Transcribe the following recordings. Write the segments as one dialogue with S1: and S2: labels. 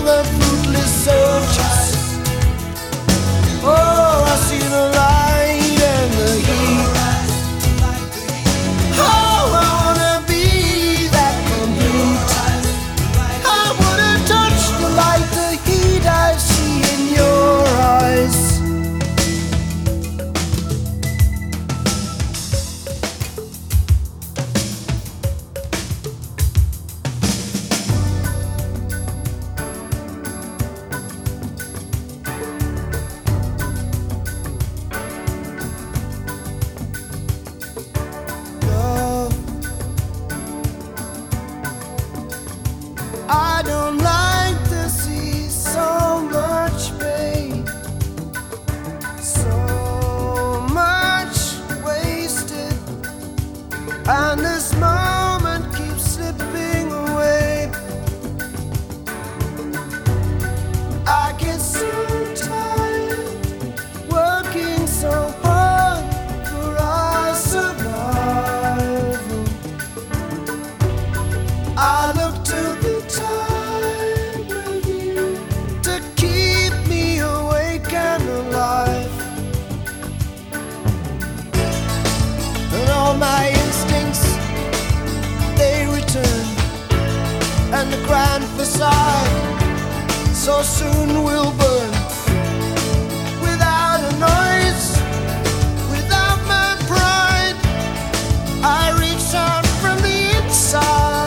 S1: the fruitless searches. Oh, I see the light and the heat. Oh, I wanna be that complete. I wanna touch the light, the heat I see in your eyes. I don't like to see so much pain, so much wasted, and this moment keeps slipping away. I get so tired working so hard for our survival. I look to the time with you to keep me awake and alive. And all my instincts, they return, and the grand facade so soon will burn. Without a noise, without my pride, I reach out from the inside.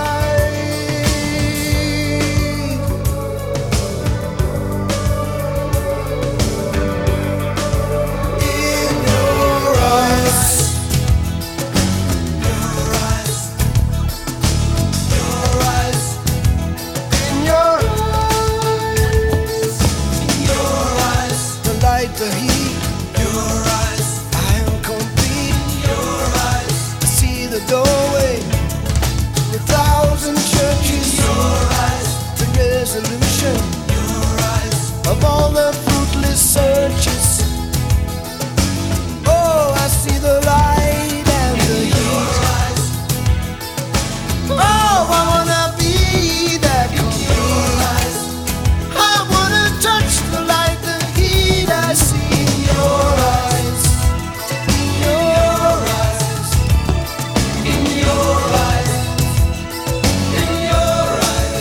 S1: The heat, your eyes, I am complete. Your eyes, I see the doorway, the thousand churches. Your eyes, the resolution. Your eyes, of all the fruitless searches. Oh, I see the light and the heat. Oh, I wanna be that complete. I wanna touch the light, the heat I see in your eyes, in your eyes, in your eyes, in your eyes.